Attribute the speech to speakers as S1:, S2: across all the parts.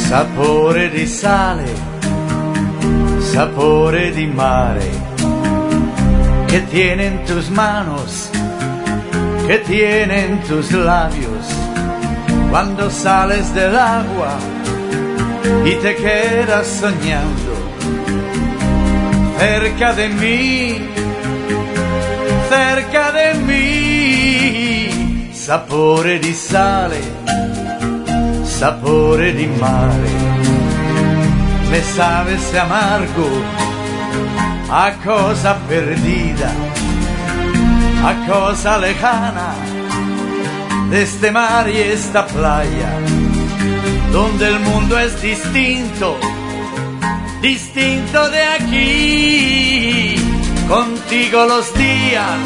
S1: Sapore di sale, sapore di mare, que tiene en tus manos, que tiene en tus labios, cuando sales del agua y te quedas soñando, cerca de mí, cerca de mí, sapore di sale, sapore di mare, me sabe ese amargo a cosa perdida, a cosa lejana de este mar y esta playa, donde el mundo es distinto, distinto de aquí. Contigo los días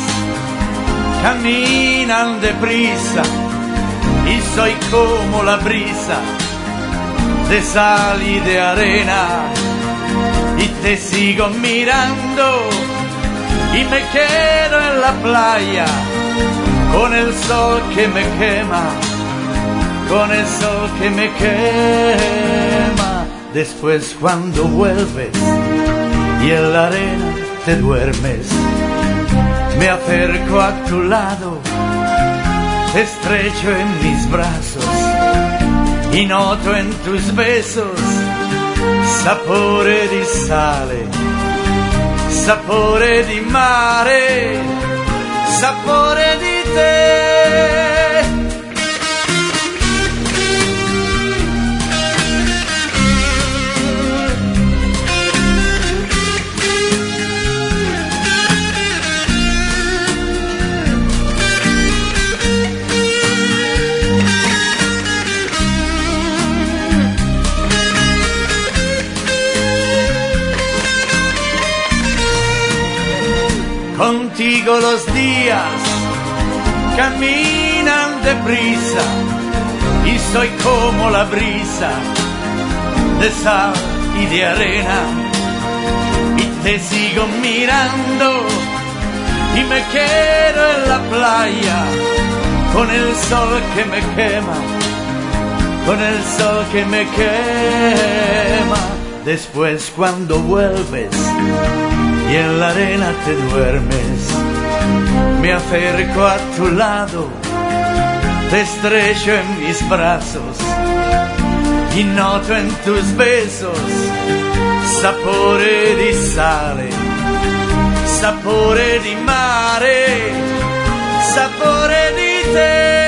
S1: caminan deprisa y soy como la brisa de sal y de arena, y te sigo mirando y me quedo en la playa con el sol que me quema, con el sol que me quema. Después cuando vuelves y en la arena te duermes, me acerco a tu lado, te estrecho en mis brazos y noto en tus besos sapore di sale, sapore di mare, sapore di te. Contigo los días caminan deprisa y soy como la brisa de sal y de arena, y te sigo mirando y me quedo en la playa con el sol que me quema, con el sol que me quema. Después cuando vuelves y en la arena te duermes, me acerco a tu lado, te estrecho en mis brazos y noto en tus besos sapore di sale, sapore di mare, sapore di te.